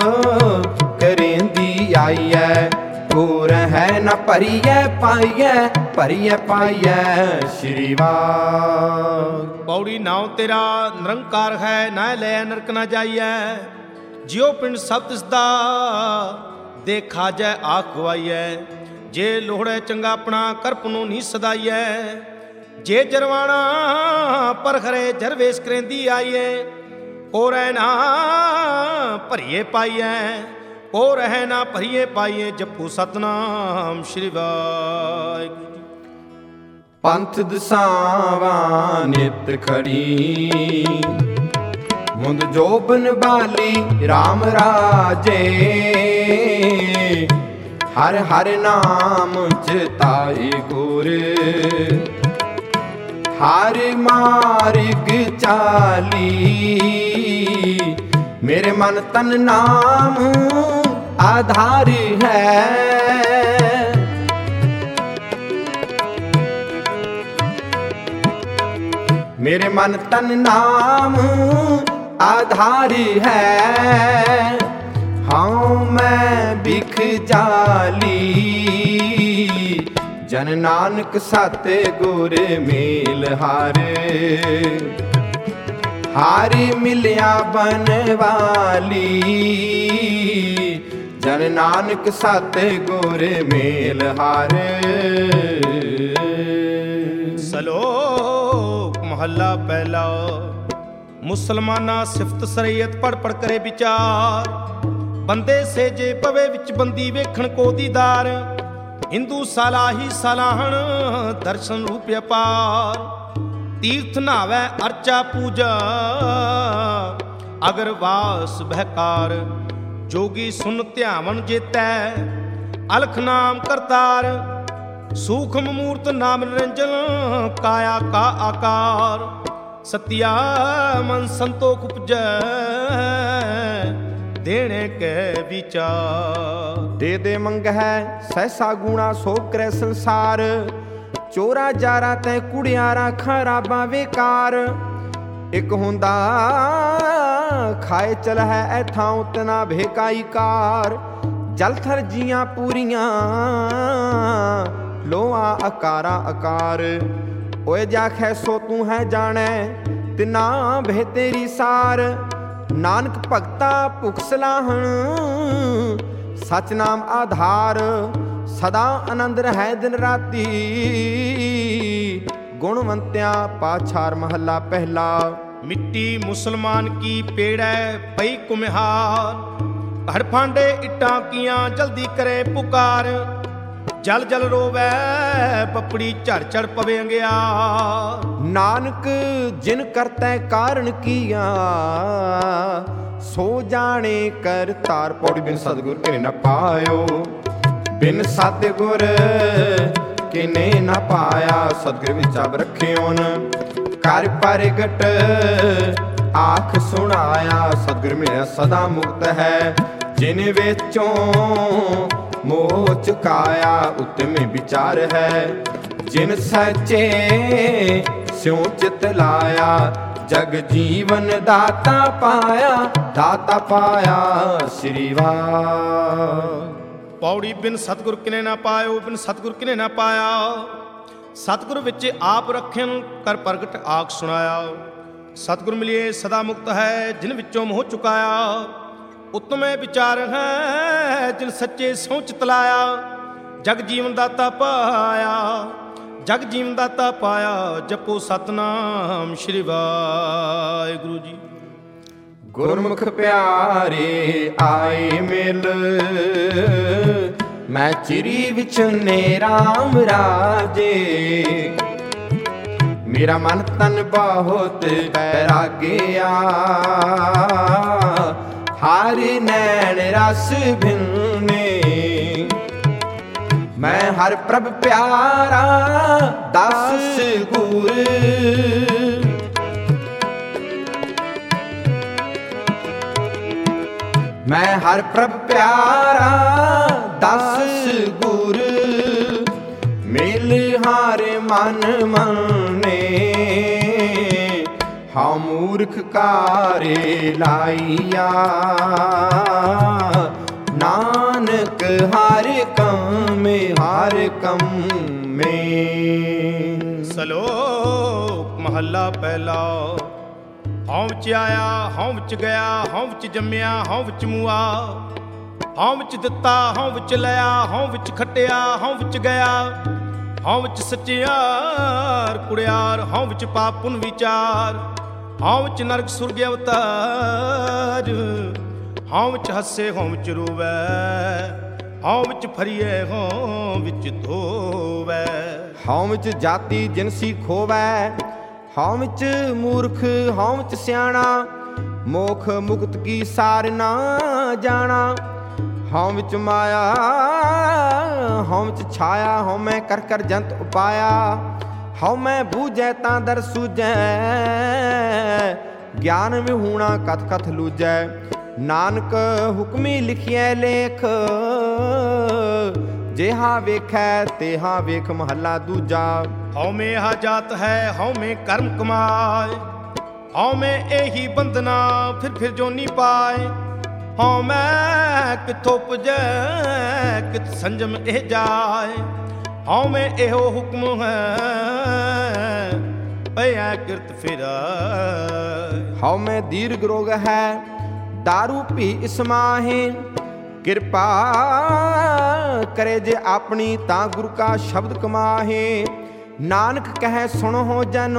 S1: ਕਰੇਂਦੀ ਆਈਐ। ਹੋਰ ਹੈ ਨਾ ਭਰੀਐ ਪਾਈਐ, ਭਰੀਐ ਪਾਈਐ ਸ਼੍ਰੀ ਵਾਹਿ।
S2: ਪੌੜੀ ਨਾਉ ਤੇਰਾ ਨਿਰੰਕਾਰ ਹੈ, ਨਾ ਲੈ ਨਰਕ ਨਾ ਜਾਈਐ। ਜਿਉ ਪਿੰਡ ਸਭ ਤਿਸਦਾ, ਦੇਖਾ ਜੈ ਆਖ ਗਵਾਈਐ। ਜੇ ਲੋੜੈ ਚੰਗਾ ਆਪਣਾ, ਕਰ ਪੁਨੋ ਨੀ ਸਦਾਈਐ। ਜੇ ਜਰਵਾਣਾ ਪਰ ਖਰੇ, ਜਰਵੇਸ ਕਰੇਂਦੀ ਆਈਐ। ਕੋ ਰਹਿ ਨਾ ਭਰੀਏ ਪਾਈਐ, ਕੋ ਰਹਿ ਨਾ ਭਰੀਏ ਪਾਈਏ। ਜਪੋ ਸਤਨਾਮ ਸ਼੍ਰੀ ਵਾਹਿਗੁਰੂ ਜੀ।
S1: ਪੰਥ ਦਸਾਵਾਂ ਨਿਤ ਖੜੀ, ਮੁੰਦ ਜੋਬਨ ਬਾਲੀ RAM ਰਾਜੇ। ਹਰ ਹਰ ਨਾਮ ਚਿਤਾਏ ਗੁਰ, ਹਰ ਮਾਰਗ ਚਾਲੀ। ਮੇਰੇ ਮਨ ਤਨ ਨਾਮ ਆਧਾਰ ਹੈ, ਮੇਰੇ ਮਨ ਤਨ ਨਾਮ ਆਧਾਰ ਹੈ। ਹਉ ਮੈਂ ਬਿਖ ਜਾਲੀ ਜਨ ਨਾਨਕ ਸਤ ਗੁਰ ਮੇਲ ਹਰ ਹਾਰੀ ਮਿਲਿਆ ਬਨਵਾਲੀ ਜਨ ਨਾਨਕ ਸਤ ਗੁਰ ਮੇਲ ਹਰ।
S2: ਸਲੋਕ ਮਹੱਲਾ ਪਹਿਲਾ। ਮੁਸਲਮਾਨਾ ਸਿਫਤ ਸਰਈਅਤ ਪੜ ਪੜ ਕਰੇ ਵਿਚਾਰ, ਬੰਦੇ ਸੇਜੇ ਪਵੇ ਵਿੱਚ ਬੰਦੀ ਵੇਖਣ ਕੋ ਦੀਦਾਰ। ਹਿੰਦੂ ਸਾਲਾਹੀ ਸਾਲਾਹਣ ਦਰਸ਼ਨ ਰੂਪ ਅਪਾਰ, ਤੀਰਥ ਨਾਵੈ ਅਰਚਾ ਪੂਜਾ ਅਗਰ ਵਾਸ ਬਹਿਕਾਰ। ਜੋਗੀ ਸੁਨ ਧਿਆਵਨ ਜੇਤੈ ਅਲਖ ਨਾਮ ਕਰਤਾਰ, ਸੂਖਮ ਮੂਰਤ ਨਾਮ ਨਿਰੰਜਨ ਕਾਇਆ ਕਾ ਆਕਾਰ। ਸਤਿਆ ਮਨ ਸੰਤੋਖ ਉਪਜੈ ਦੇਣੇ ਕੈ ਵਿਚਾਰ।
S1: ਦੇ ਦੇ ਮੰਗਹਿ ਸਹਿਸਾ ਗੁਣਾ ਸੋ ਕਰੈ ਸੰਸਾਰ, ਚੋਰਾ ਜਾਰਾ ਤੈ ਕੁੜਿਆਰਾ ਖਰਾਬਾਂ ਵੇਕਾਰ। ਇੱਕ ਹੁੰਦਾ ਖਾਏ ਚਲ ਹੈ ਐਥਾਂ ਉਤਨਾ ਭੇਕਾਈ ਕਾਰ। ਜਲ ਥਰ ਜੀਆਂ ਪੂਰੀਆਂ ਲੋਆ ਅਕਾਰਾ ਅਕਾਰ। ਓਏ ਜਾਖੈ ਸੋ ਤੂੰ ਹੈ ਜਾਣੈ ਤਿਨਾ ਭੇ ਤੇਰੀ ਸਾਰ। ਨਾਨਕ ਭਗਤਾ ਭੁਖ ਸਲਾਹਣ ਸਚ ਨਾਮ ਆਧਾਰ। ਸਦਾ ਆਨੰਦ ਰਹਿ ਦਿਨ ਰਾਤੀ ਗੁਣਵੰਤਿਆਂ ਪਾਛਾਰ। ਮਹੱਲਾ ਪਹਿਲਾ।
S2: ਮਿੱਟੀ ਮੁਸਲਮਾਨ ਕੀ ਪੇੜੈ ਪਈ ਕੁਮਿਹਾਰ, ਘੜ ਫਾਂਡੇ ਇੱਟਾਂ ਕੀਆਂ ਜਲਦੀ ਕਰੇ ਪੁਕਾਰ। ਜਲ ਜਲ ਰੋਵੈ ਪਪੜੀ ਝੜ ਝੜ ਪਵੇ ਅੰਗਿਆਰ।
S1: ਨਾਨਕ ਜਿਨ ਕਰਤੈ ਕਾਰਨ ਕੀਆ ਸੋ ਜਾਣੇ ਕਰ ਤਾਰ। ਪੌੜੀ ਬਿਨ ਸਤਿਗੁਰ ਕਿਨੇ ਨਾ ਪਾਇਓ, ਬਿਨ ਸਤਿਗੁਰ ਕਿਨੇ ਨਾ ਪਾਇਆ। ਸਤਿਗੁਰ ਵਿੱਚ ਆਪ ਰੱਖਿਓਨ ਕਰ ਪ੍ਰਗਟ ਆਖ ਸੁਣਾਇਆ। ਸਤਿਗੁਰ ਮਿਲਿਆ ਸਦਾ ਮੁਕਤ ਹੈ, ਜਿਨ ਵਿੱਚੋਂ ਮੋਹ ਚੁਕਾਇਆ। ਉਤਮੇ ਵਿਚਾਰ ਹੈ ਜਿਨ ਸੱਚੇ ਸਿਉ ਚਿਤ ਲਾਇਆ। ਜਗ ਜੀਵਨ ਦਾਤਾ ਪਾਇਆ, ਦਾਤਾ ਪਾਇਆ ਸ੍ਰੀ ਵਾਹਿ।
S2: ਪੌੜੀ ਬਿਨ ਸਤਿਗੁਰ ਕਿਨੇ ਨਾ ਪਾਇਓ, ਬਿਨ ਸਤਿਗੁਰ ਕਿਨੇ ਨਾ ਪਾਇਆ। ਸਤਿਗੁਰ ਵਿੱਚ ਆਪ ਰੱਖਿਆ ਕਰ ਪ੍ਰਗਟ ਆਖ ਸੁਣਾਇਆ। ਸਤਿਗੁਰ ਮਿਲਿਏ ਸਦਾ ਮੁਕਤ ਹੈ, ਜਿਨ ਵਿੱਚੋਂ ਮੋਹ ਚੁਕਾਇਆ। ਉਤਮੇ ਵਿਚਾਰ ਹੈ ਜਿਨ ਸੱਚੇ ਸਹੁੰ ਚਿਤ ਲਾਇਆ। ਜਗ ਜੀਵਨ ਦਾਤਾ ਪਾਇਆ, ਜਗ ਜੀਵਨ ਦਾਤਾ ਪਾਇਆ। ਜਪੋ ਸਤਨਾਮ ਸ਼੍ਰੀ ਵਾਹਿਗੁਰੂ ਜੀ।
S1: ਗੁਰਮੁਖ ਪਿਆਰੇ ਆਏ ਮਿਲ, ਮੈਂ ਚਿਰੀ ਵਿਚਨੇ ਰਾਮ ਰਾਜੇ। ਮੇਰਾ ਮਨ ਤਨ ਬਹੁਤ ਬੈਰਾਗਿਆ, ਹਰ ਨੈਣ ਰਸ ਭਿੰਨੇ। ਮੈਂ ਹਰ ਪ੍ਰਭ ਪਿਆਰਾ ਦਾਸ ਗੁਰ। ਮੈਂ ਹਰ ਪ੍ਰਭ ਪਿਆਰਾ ਦਾਸ ਗੁਰ। ਮਿਲ ਹਾਰ ਮਨ ਮਨੇ, ਹਉ ਮੂਰਖ ਕਾਰੇ ਲਾਈਆ। ਨਾਨਕ ਹਰ ਕੰਮੇ ਹਰ ਕੰਮੇ।
S2: ਸਲੋਕ ਮਹੱਲਾ ਪਹਿਲਾ। ਹਉ ਵਿੱਚ ਆਇਆ, ਹਉ ਵਿੱਚ ਗਿਆ, ਹਉ ਵਿੱਚ ਜੰਮਿਆ, ਹਉ ਵਿੱਚ ਮੁਆ। ਹਉ ਵਿੱਚ ਦਿੱਤਾ, ਹਉ ਵਿੱਚ ਲਿਆ, ਹਉ ਵਿੱਚ ਖੱਟਿਆ, ਹਉ ਵਿੱਚ ਗਿਆ। ਹਉ ਵਿੱਚ ਸੱਚਿਆਰ ਕੁੜਿਆਰ, ਹਉ ਵਿੱਚ ਪਾਪ ਪੁੰਨ ਵਿਚਾਰ। ਹਉ ਵਿੱਚ ਨਰਕ ਸੁਰਗ ਅਵਤਾਰ, ਹਉ ਵਿੱਚ ਹੱਸੇ, ਹਉ ਵਿੱਚ ਰੋਵੈ। ਹਉ ਵਿੱਚ ਫਰੀਏ, ਹਉ ਵਿੱਚ ਧੋਵੈ।
S1: ਹਉ ਵਿੱਚ ਜਾਤੀ ਜਿਨਸੀ ਖੋਵੈ, ਹਉ ਵਿੱਚ ਮੂਰਖ, ਹਉ ਵਿੱਚ ਸਿਆਣਾ। ਮੋਖ ਮੁਕਤ ਕੀ ਸਾਰ ਨਾ ਜਾਣਾ। ਹਉ ਵਿੱਚ ਮਾਇਆ, ਹਉ ਵਿੱਚ ਛਾਇਆ। ਹਉ ਮੈਂ ਕਰ ਕਰ ਜੰਤ ਉਪਾਇਆ। ਹਉ ਮੈਂ ਬੂਝੈ ਤਾਂ ਦਰ ਸੂਝੈ, ਗਿਆਨ ਵਿਹੂਣਾ ਕਥ ਕਥ ਲੂਝੈ। ਨਾਨਕ ਹੁਕਮੀ ਲਿਖਿਐ ਲੇਖ, ਜਿਹਾ ਵੇਖੈ ਤੇਹਾ ਵੇਖ। ਮਹੱਲਾ ਦੂਜਾ।
S2: ਹਉ ਮੇ ਹਾ ਜਾਤ ਹੈ, ਹਉ ਮੇ ਕਰਮ ਕਮਾਏ। ਹਉ ਮੇ ਇਹੀ ਬੰਧਨਾ ਫਿਰ ਫਿਰ ਜੋਨੀ ਪਾਏ। ਹਉ ਮੈਂ ਕਿਥੋਂ ਪੁਜੈ ਕਿਤ ਸੰਜਮ ਇਹ ਜਾਏ। ਹਉ ਮੈਂ ਇਹੋ ਹੁਕਮ ਹੈ ਪਿਆ ਕਿਰਤ ਫਿਰਾਏ।
S1: ਹਉ ਮੈਂ ਦੀਰਘ ਰੋਗ ਹੈ दारू पी इस माहे। किरपा करे जे अपनी ता गुरु का शब्द कमाहे। नानक कहे सुनो हो जनो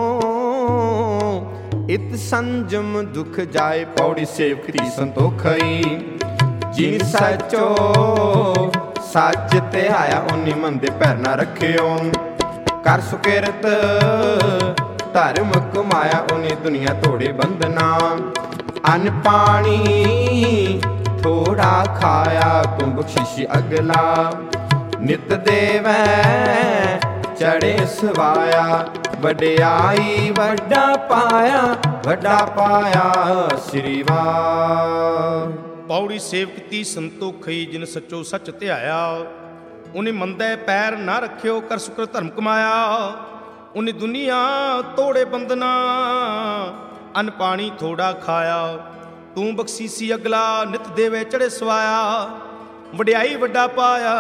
S1: इत संजम दुख जाए। पौड़ी सेवकती संतोखई जिन सचो सच ते आया उन्नी मंदे पैर ना रखियो। कर सुकिरत धर्म कमाया उन्नी दुनिया तोड़े बंधना। अन्न पानी थोड़ा खाया तुम बख्शिश अगला। नित देवै चढ़े सवाया वड्याई वड्डा पाया वड्डा पाया श्री वाह।
S2: पौड़ी सेवकती संतोखई जिन सचो सच ध्याया। उन्हें मंदै पैर ना रखियो कर सुकर धर्म कमाया। उन्हें दुनिया तोड़े बंधना। अन्न पानी थोड़ा खाया तू बख्शीसी अगला। नित देवे चढ़े सवाया वड्याई वड्डा पाया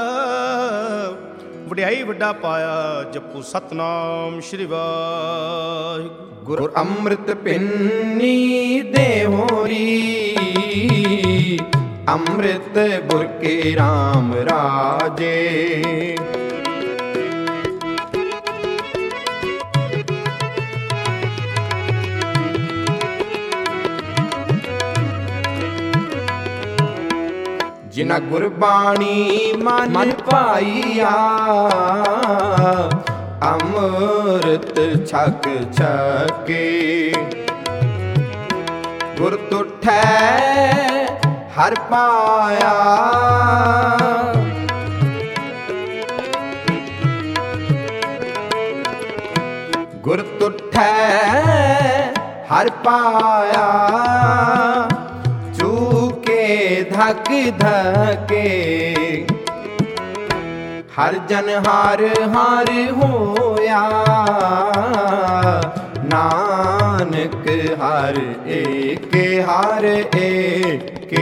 S2: वड्याई वड्डा पाया। जपो सतनाम श्री वाहिगुरू।
S1: गुरु अमृत पिन्नी देहोरी अमृत गुर के राम राजे। जिना गुरबाणी मन पाइया अमृत छक छके। गुर तुठै हर पाया गुर तुठै हर पाया। धक धके हर जन हार हार होया। नानक हर एक हार एक।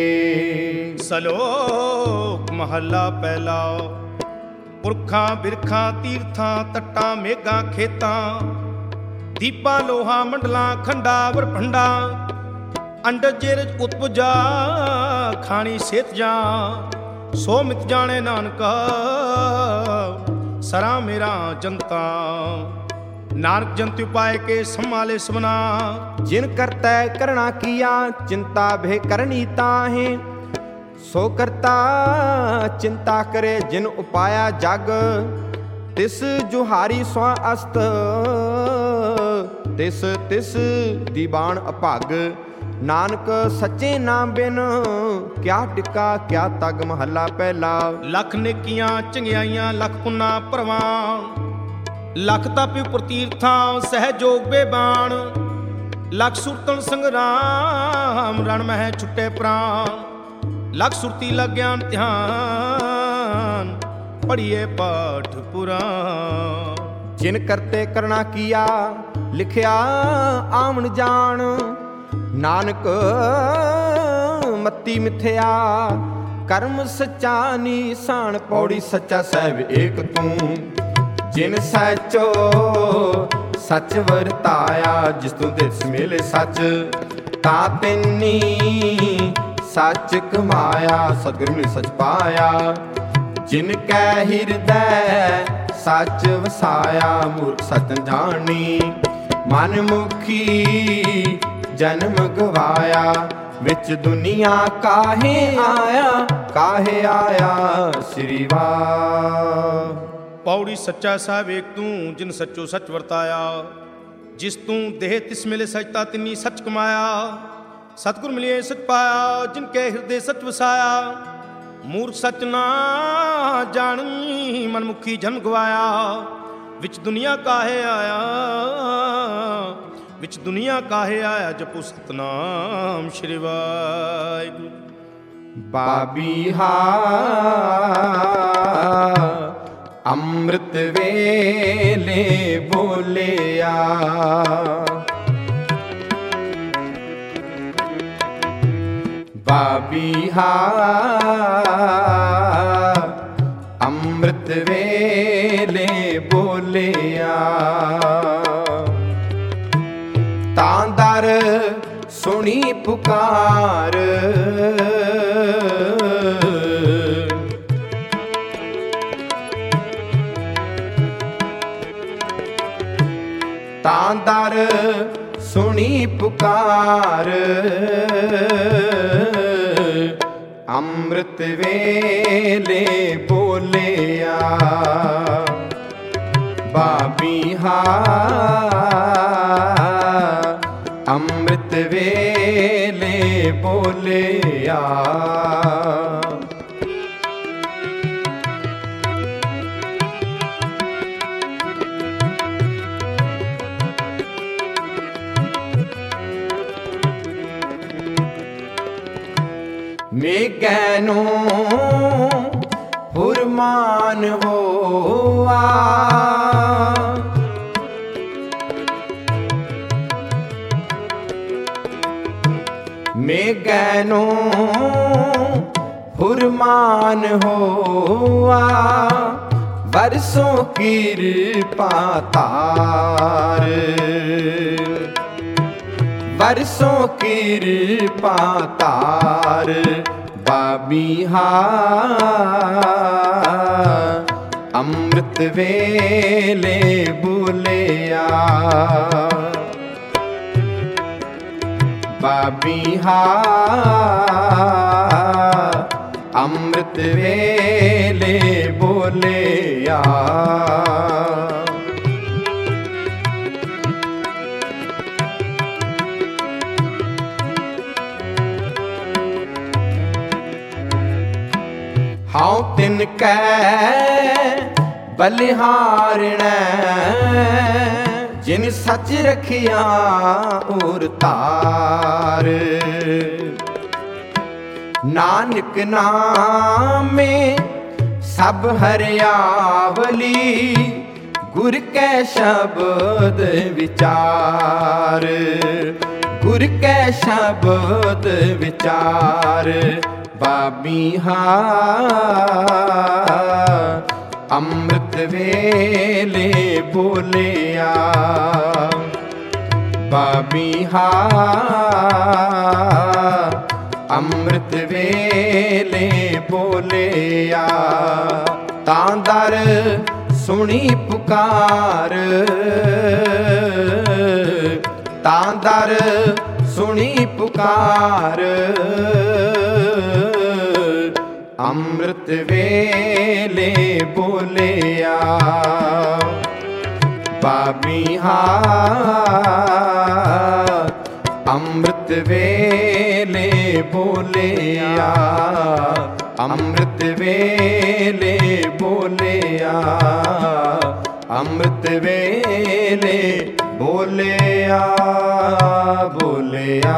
S2: सलोक महला पहला। पुरखां बिरखां तीर्थां तट्टां मेघां खेतां। दीपां लोहा मंडलां खंडा वरभंडा। अंड जेरज उत्पजा खानी सेत जा। सो मित जाने नानका सरा मेरा जनता। नानक जंतु पाए के संभाले सबना।
S1: जिन करता करना किया चिंता भे करनी ताहे। सो करता चिंता करे जिन उपाया जग। तिस जुहारी स्वा अस्त तिस तिस दीवान अभाग। नानक सच्चे नाम बिन क्या टिका क्या तग। महला पहला।
S2: लख नेकियां चंगियाइयां लख पुन्ना परवान। लख तापी प्रतीर्थां सहजोग बेबान। लख सुरतन संग्राम रण मह छुटे प्राण। लख सुरती लग ज्ञान ध्यान पढ़िए पाठ पुराण।
S1: जिन करते करना किया लिखिया आमन जान। नानक मत्ती मिथ्या कर्म सच्चा निशान। पौड़ी सच्चा सहब एक तू जिन सचो सच वरताया। जिस तू दिस मिले सच ता तिन्नी सच कमाया। सतगुरु ने सच पाया जिन कै हिरदै सच वसाया। मूर्ख सच जानी मन मुखी जन्म गवाया। विच दुनिया काहे आया काहे आया श्री वाह।
S2: पौड़ी सच्चा साहिब एक तू जिन सच्चो सच वरताया। जिस तू देह तिस मिले सचता तिन्नी सच कमाया। सतगुर मिलिए सच पाया जिनके हृदय सच वसाया। मूर्ख सच ना जानी मनमुखी जन्म गवाया। विच दुनिया काहे आया विच दुनिया काहे आया। जपो सतनाम श्री वाहिगुरू।
S1: बाबीहा अमृत वेले बोलिया। ਬਾਬੀਹਾ ਅੰਮ੍ਰਿਤ ਵੇਲੇ ਬੋਲਿਆ। ਤਾਂ ਦਰ ਸੁਣੀ ਪੁਕਾਰ, ਤਾਂ ਦਰ ਸੁਣੀ ਪੁਕਾਰ, ਅੰਮ੍ਰਿਤ ਵੇਲੇ ਬੋਲਿਆ। ਬਾਬੀਹਾ ਅੰਮ੍ਰਿਤ ਵੇਲੇ ਬੋਲਿਆ। ਮੇਘੈਨੋ ਫੁਰਮਾਨ ਹੋਆ, ਮੇਘੈਨੋ ਫੁਰਮਾਨ ਹੋਆ, ਬਰਸੋਂ ਕਿਰਪਾ ਤਾਰ, ਬਰਸੋਂ ਕਿਰਪਾ ਤਾਰ। ਬਾਬੀਹਾ ਅੰਮ੍ਰਿਤ ਵੇਲੇ ਬੋਲਿਆ। ਬਾਬੀਹਾ ਅੰਮ੍ਰਿਤ ਵੇਲੇ ਬੋਲਿਆ। ਹਉ ਤਿਨ ਕੈ ਬਲਿਹਾਰਣੈ, ਜਿਨ ਸੱਚ ਰਖਿਆ ਔਰ ਧਾਰ। ਨਾਨਕ ਨਾਮੇ ਸਭ ਹਰਿਆਵਲੀ, ਗੁਰ ਕੈ ਸ਼ਬਦ ਵਿਚਾਰ, ਗੁਰ ਕੈ ਸ਼ਬਦ ਵਿਚਾਰ। ਬਾਬੀਹਾ ਅੰਮ੍ਰਿਤ ਵੇਲੇ ਬੋਲਿਆ। ਬਾਬੀਹਾ ਅੰਮ੍ਰਿਤ ਵੇਲੇ ਬੋਲਿਆ। ਤਾਂ ਦਰ ਸੁਣੀ ਪੁਕਾਰ, ਤਾਂ ਦਰ ਸੁਣੀ ਪੁਕਾਰ, ਅੰਮ੍ਰਿਤ ਵੇਲੇ ਬੋਲਿਆ। ਬਾਬੀਹਾ ਅੰਮ੍ਰਿਤ ਵੇਲੇ ਬੋਲਿਆ। ਅੰਮ੍ਰਿਤ ਵੇਲੇ ਬੋਲਿਆ। ਅੰਮ੍ਰਿਤ ਵੇਲੇ ਬੋਲਿਆ ਬੋਲਿਆ।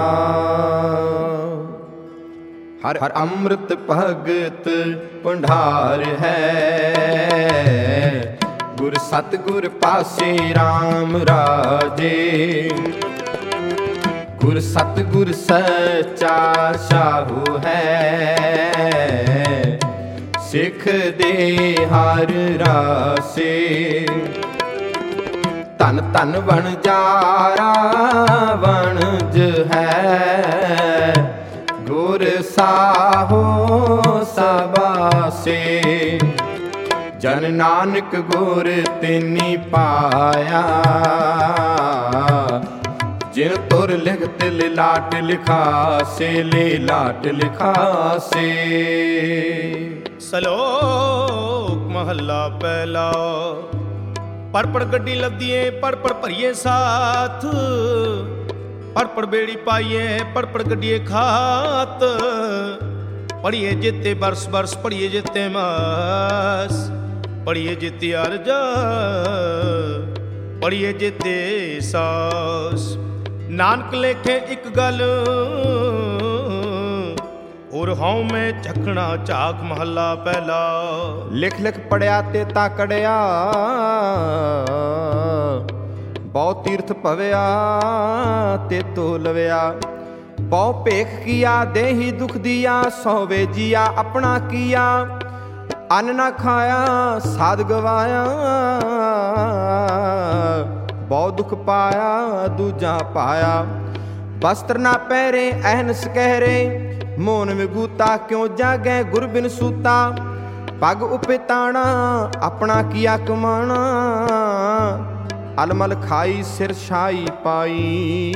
S1: ਹਰ ਹਰ ਅੰਮ੍ਰਿਤ ਭਗਤ ਭੰਡਾਰ ਹੈ, ਗੁਰ ਸਤਿਗੁਰ ਪਾਸੇ RAM ਰਾਜੇ। ਗੁਰ ਸਤਿਗੁਰ ਸੱਚਾ ਸਾਹੂ ਹੈ, ਸਿੱਖ ਦੇ ਹਰ ਰਾਸੇ। ਧਨ ਧਨ ਵਣਜਾਰਾ ਵਣਜ ਹੈ, ਗੁਰ ਸਾਹੋ ਸਬਾਸੇ। ਜਨ ਨਾਨਕ ਗੁਰ ਤਿਨੀ ਪਾਇਆ, ਜਿਨ ਤੁਰ ਲਿਖਤ ਲਿਲਾਟ ਲਿਖਾਸੇ, ਲਿਲਾਟ ਲਿਖਾਸੇ।
S2: ਸਲੋਕ ਮਹੱਲਾ ਪਹਿਲਾ। ਪੜ ਪੜ ਗੱਡੀ ਲੱਦੀਏ, ਪੜ ਪੜ ਭਰੀਏ ਸਾਥ। ਪੜ ਪੜ ਬੇੜੀ ਪਾਈਏ, ਪੜ ਪੜ ਗੱਡੀਏ ਖਾਤ। ਪੜੀਏ ਜਿੱਤੇ ਬਰਸ ਬਰਸ, ਪੜੀਏ ਜਿੱਤੇ ਮਾਸ। ਪੜੀਏ ਜਿੱਤੇ ਅਰਜ, ਪੜੀਏ ਜਿੱਤੇ ਸਾਸ। ਨਾਨਕ ਲੇਖੇ ਇੱਕ ਗੱਲ, ਔਰ ਹਉ ਮੈਂ ਝਖਣਾ ਝਾਕ। ਮਹੱਲਾ ਪਹਿਲਾ।
S1: ਲਿਖ ਲਿਖ ਪੜਿਆ ਤੇ ਤਾ ਕੜਿਆ, ਬਹੁ ਤੀਰਥ ਭਵਿਆ ਤੇ ਤੋ ਲਵਿਆ। ਪਉ ਭੇਖ ਕੀਆ ਦੇਹੀ ਦੁਖ ਦੀਆ, ਸੋਵੇ ਜੀਆ ਆਪਣਾ ਕੀਆ। ਅੰਨ ਨਾ ਖਾਇਆ ਸਾਧ ਗਵਾਇਆ, ਬਹੁ ਦੁਖ ਪਾਇਆ ਦੂਜਾ ਪਾਇਆ। ਬਸਤਰ ਨਾ ਪਹਿਰੇ ਅਹਨਸ ਕਹਿਰੇ, ਮੋਨ ਵਿਗੂਤਾ ਕਿਉ ਜਾਗੈ ਗੁਰ ਬਿਨ ਸੂਤਾ। ਪੱਗ ਉਪੇ ਤਾਣਾ ਆਪਣਾ ਕੀਆ ਕਮਾਣਾ, ਅਲਮਲ ਖਾਈ ਸਿਰ ਛਾਈ ਪਾਈ।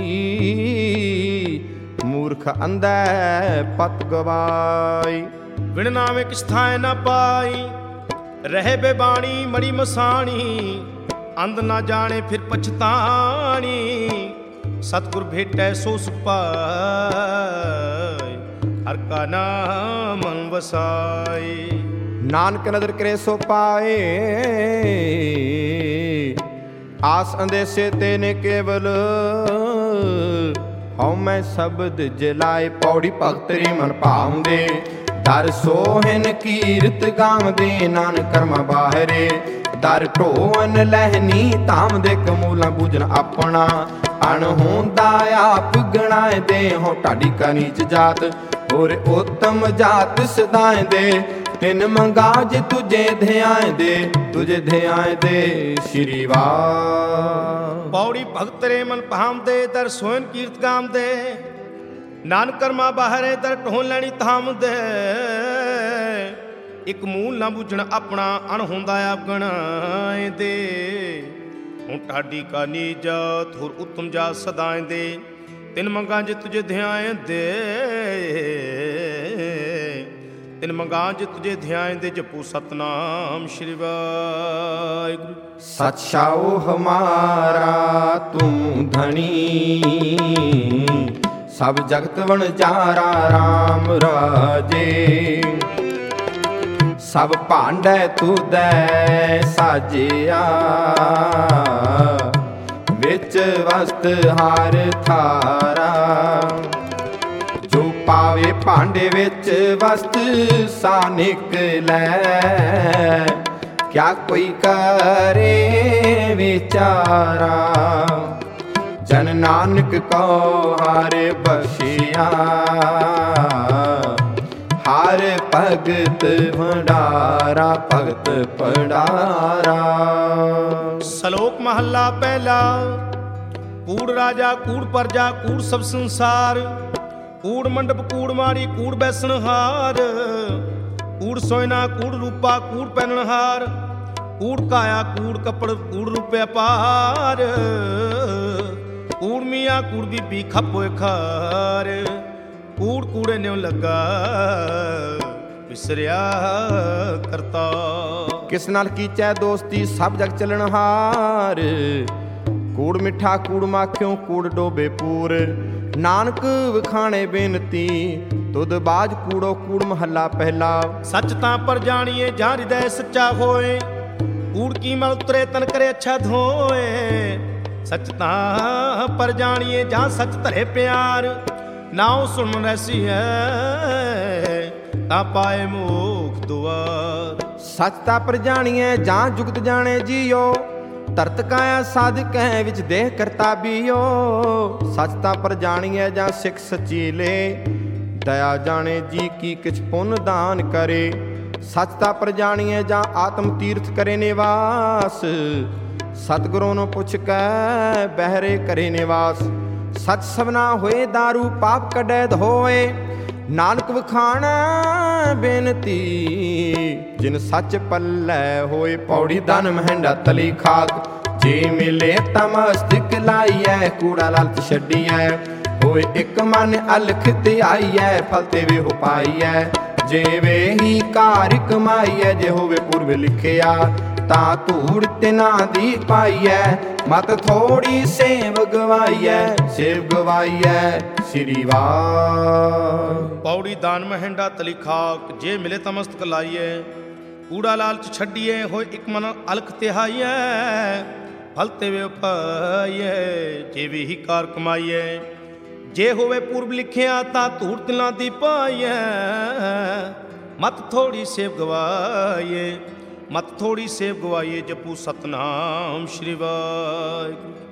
S1: ਮੂਰਖ ਅੰਧੈ ਪਤ ਗਵਾਈ,
S2: ਬਿਨ ਨਾਮੇ ਕਿਛ ਥਾਏ ਨਾ ਪਾਈ। ਰਹੇ ਬੇਬਾਣੀ ਮੜੀ ਮਸਾਣੀ, ਅੰਧ ਨਾ ਜਾਣੇ ਫਿਰ ਪਛਤਾਣੀ। ਸਤਿਗੁਰ ਭੇਟੈ ਸੋ ਸੁਖ ਪਾਇ, ਹਰਿ ਕਾ ਨਾਮ ਮਨ ਵਸਾਈ।
S1: ਨਾਨਕ ਨਦਰ ਕਰੇ ਸੋ ਪਾਏ, ਆਸ ਅੰਦੇਸੇ ਤੇ ਨੇ ਕੇਵਲ। ਹਉ ਮੈਂ ਸ਼ਬਦ ਜਲਾਏ, ਪੌੜੀ ਭਗਤ ਰੀ ਮਨ ਭਾਉਂਦੇ। ਦਰ ਸੋਹਨ ਕੀਰਤ ਗਾਵਦੇ, ਨਾਨਕ ਕਰਮਾ ਬਾਹਰੇ। ਦਰ ਢੋਨ ਲਹਿਨੀ ਧਾਮ ਦੇ, ਕਮੂਲਾ ਬੂਝਨ ਆਪਣਾ। ਅਣ ਹੁੰਦਾ ਆਪ ਗਣਾਏ ਦੇ, ਹੋ ਢਾਡੀ ਕਾ ਨੀਚ ਜਾਤ। ਹੋਰ ਉਤਮ ਜਾਤ ਸਦਾਏ ਦੇ, ਤਿਨ ਮੰਗਾ ਜੇ ਤੁਝੇ ਧਿਆਏ ਦੇ। ਤੁਝੇ ਧਿਆਏ ਦੇ ਸ਼੍ਰੀ ਵਾਹ।
S2: ਪੌੜੀ ਭਗਤ ਰੇ ਮਨ ਭਾਮਦੇ, ਦਰ ਸੋਹਨ ਕੀਰਤ ਗਾਮਦੇ। ਨਾਨਕ ਕਰਮਾ ਬਾਹਰੇ, ਦਰ ਢੋਣ ਲੈਣੀ ਥਾਮ ਦੇ। ਇੱਕ ਮੂਲ ਨਾ ਬੁੱਝਣ ਆਪਣਾ, ਅਣ ਹੁੰਦਾ ਆਪ ਗਣਾਏ ਦੇ। ਹੁਣ ਢਾਡੀ ਕਾ ਨੀ ਜਾਤ, ਹੋਰ ਉਤਮ ਜਾਤ ਸਦਾਏ ਦੇ। ਤਿਨ ਮੰਗਾ ਜੇ ਤੁਝੇ ਧਿਆਏ ਦੇ, ਤਿਨ ਮੰਗਾ ਜੇ ਤੁਝੇ ਧਿਆਏ ਦੇ। ਜਪੂ ਸਤਨਾਮ ਸ਼੍ਰੀ ਵਾਹਿਗੁਰੂ।
S1: ਸਚ ਸਾਉ ਹਮਾਰਾ ਤੂੰ ਧਣੀ, ਸਭ ਜਗਤ ਵਣਜਾਰਾ ਰਾਮ ਰਾਜੇ। ਸਭ ਭਾਂਡੈ ਤੁਧੈ ਸਾਜਿਆ, ਵਿੱਚ ਵਸਤ ਹਾਰ ਥਾਰਾ। ਜੋ ਪਾਵੇ ਭਾਂਡੇ ਵਿੱਚ ਵਸਤ ਸਾ ਨਿਕਲੈ, ਕਿਆ ਕੋਈ ਕਰੇ ਵਿਚਾਰਾ। ਜਨ ਨਾਨਕ ਕੋ ਹਰ ਬਖਸ਼ਿਆ, ਹਰ ਭਗਤ ਭੰਡਾਰਾ। ਭਗਤ ਭੰਡਾਰਾ।
S2: ਸ਼ਲੋਕ ਮਹੱਲਾ ਪਹਿਲਾ। ਕੂੜ ਰਾਜਾ ਕੂੜ ਪਰਜਾ ਕੂੜ ਸਭ ਸੰਸਾਰ। ਕੂੜ ਮੰਡਪ ਕੂੜ ਮਾੜੀ ਕੂੜ ਬੈਸਣਹਾਰ। ਕੂੜ ਸੋਇਨਾ ਕੂੜ ਰੂਪਾ ਕੂੜ ਪਹਿਨਣਹਾਰ। ਕੂੜ ਕਾਇਆ ਕੂੜ ਕੱਪੜ ਕੂੜ ਰੁਪਿਆ ਪਾਰ। ਕੂੜ ਮੀਆਂ ਕੂੜ ਬੀਬੀ ਖੱਪੋਏ ਖਾਰ। ਕੂੜ ਕੂੜੇ ਨਿਉ ਲੱਗਾ ਵਿਸਰਿਆ ਕਰਤਾ।
S1: ਕਿਸ ਨਾਲ ਕੀਚੈ ਦੋਸਤੀ ਸਭ ਜਗ ਚੱਲਣਹਾਰ। ਕੂੜ ਮਿੱਠਾ ਕੂੜ ਮਾਖਿਓ ਕੂੜ ਡੋਬੇ ਪੂਰ। ਨਾਨਕ ਵਿਖਾਣੇ ਬੇਨਤੀ ਤੁਧ ਬਾਜ ਕੂੜੋ ਕੂੜ ਮਹੱਲਾ ਪਹਿਲਾ।
S2: ਸੱਚ ਤਾਂ ਪਰ ਜਾਣੀਏ ਜਾਂ ਹਿਰਦੈ ਸੱਚਾ ਹੋਏ। ਕੂੜ ਕੀ ਮਲ ਉਤਰੇ ਤਨ ਕਰੇ ਅੱਛਾ ਧੋਏ। ਸੱਚ ਤਾਂ ਪਰ ਜਾਣੀਏ ਜਾਂ ਸੱਚ ਧਰੇ ਪਿਆਰ। ਨਾਉ ਸੁਣ ਰੈਸੀ ਹੈ ਤਾਂ ਪਾਏ ਮੋਖ ਦੁਆਰ।
S1: ਸੱਚ ਤਾਂ ਪਰ ਜਾਣੀਏ ਜਾਂ ਜੁਗਤ ਜਾਣੇ ਜੀਓ। ਧਰਤ ਕਾਇਆ ਸਾਧਕ ਹੈ ਵਿੱਚ ਦੇਹ ਕਰਤਾ ਬੀਓ। ਸੱਚ ਤਾਂ ਪਰ ਜਾਣੀਏ ਜਾਂ ਸਿੱਖ ਸਚੀਲੇ। ਦਇਆ ਜਾਣੇ ਜੀ ਕੀ ਕਿਛ ਪੁੰਨ ਦਾਨ ਕਰੇ। ਸੱਚ ਤਾਂ ਪਰ ਜਾਣੀਏ ਜਾਂ ਆਤਮ ਤੀਰਥ ਕਰੇ ਨਿਵਾਸ। ਸਤਿਗੁਰੂ ਨੂੰ ਪੁੱਛ ਕੇ ਬਹਿਰੇ ਕਰੇ ਨਿਵਾਸ। ਸੱਚ ਸਭਨਾ ਹੋਏ ਦਾਰੂ ਪਾਪ ਕੱਢੈ ਧੋਏ। ਨਾਨਕ ਵਖਾਣਾ ਬੇਨਤੀ ਜਿਨ ਸੱਚ ਪੱਲੇ ਹੋਏ। ਪੌੜੀ ਧਨ ਮਹਿੰਡਾ ਤਲੀ ਖਾਕ ਜੇ ਮਿਲੇ ਤਾਂ ਮਸਤਕ ਲਾਈਐ। ਕੂੜਾ ਲਾਲਚ ਛੱਡੀਐ ਹੋਏ ਇੱਕ ਮਨ ਅਲਖ ਤੇ ਆਈਐ। ਫਲ ਤੇ ਵੇ ਹੋ ਪਾਈਐ ਜਿਵੇਂ ਹੀ ਕਾਰ ਕਮਾਈਐ। ਜੇ ਹੋਵੇ ਪੂਰਬ ਲਿਖਿਆ ਤਾਂ ਧੂੜ ਤਿਨਾਂ ਦੀ ਪਾਈਐ। ਮਤ ਥੋੜੀ ਸੇਵ ਗਵਾਈਐ ਸੇਵ ਗਵਾਈਐ ਸ੍ਰੀ ਵਾਹ।
S2: ਪੌੜੀ ਦਾਨ ਮਹਿੰਡਾ ਤਲੀ ਖਾਕ ਜੇ ਮਿਲੇ ਤਾਂ ਮਸਤਕ ਲਾਈਐ। ਕੂੜਾ ਲਾਲਚ ਛੱਡੀਏ ਹੋਏ ਇੱਕ ਮਨ ਅਲਖ ਤਿਹਾਈਐ। ਫਲ ਤੇ ਵੇ ਪਾਈਐ ਜੇ ਵੀ ਹੀ ਕਾਰ ਕਮਾਈਐ। ਜੇ ਹੋਵੇ ਪੂਰਬ ਲਿਖਿਆ ਤਾਂ ਧੂੜ ਤਿਲਾਂ ਦੀ ਪਾਈਐ। ਮਤ ਥੋੜੀ ਸੇਵ ਗਵਾਈਏ ਮਤ ਥੋੜੀ ਸੇਵ ਗਵਾਈਏ। ਜਪੂ ਸਤਨਾਮ ਸ਼੍ਰੀ ਵਾਹਿਗੁਰੂ।